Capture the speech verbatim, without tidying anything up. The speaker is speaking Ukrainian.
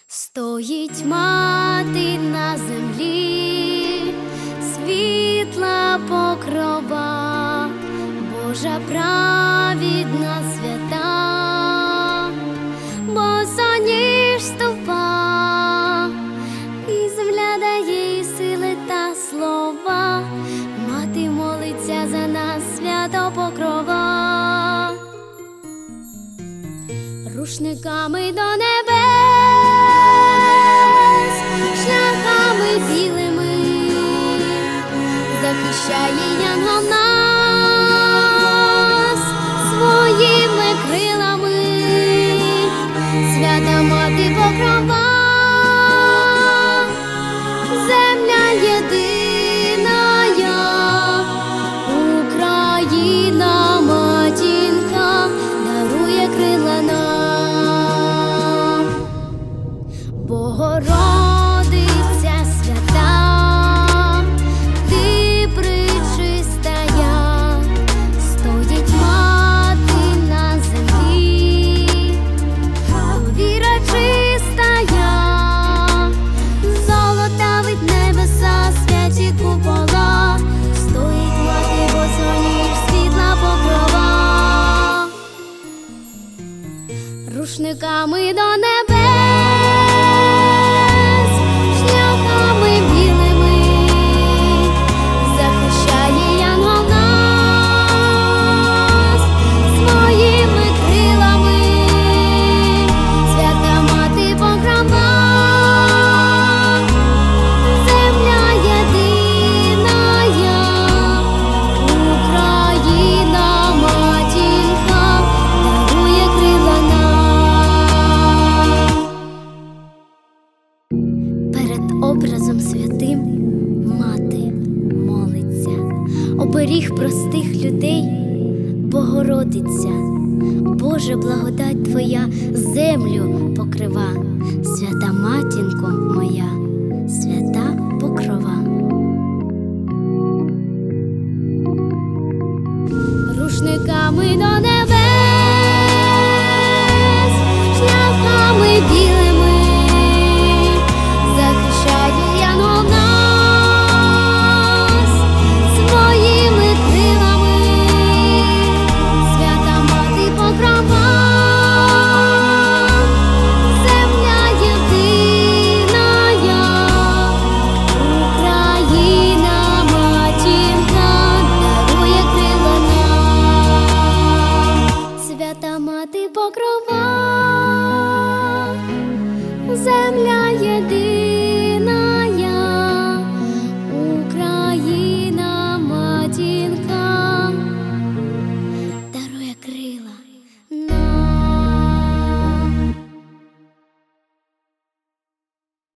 Стоїть мати на землі, світла покрова, Божа праведна свята, босоніж ступа, і земля дає їй сили та слова. Мати молиться за нас, свято покрова, рушниками до небес, шляхами білими захищає янгол нас своїми крилами. Свята мати покрова, земля єдиная, Україна матінка дарує крила нам. Богородиця свята, ти пречистая, стоїть мати на землі, віра чистая, золотавить небеса, святі купола, стоїть мати босоніж, світла покрова, рушниками до небес, шляхами білими захищає янгол нас своїми крилами. Свята мати покрова, земля єдиная, Україна матінка дарує крила нам. Перед образом святим мати молиться, оберіг простих людей, Богородиця. Боже, благодать Твоя землю покрива, свята матінко моя, свята покрова. Рушниками до небес, шляхами білими захищає янгол нас своїми крилами. Свята мати покрова, земля єдиная, Україна матінка дарує крила нам. Свята мати покрова, земля єдина.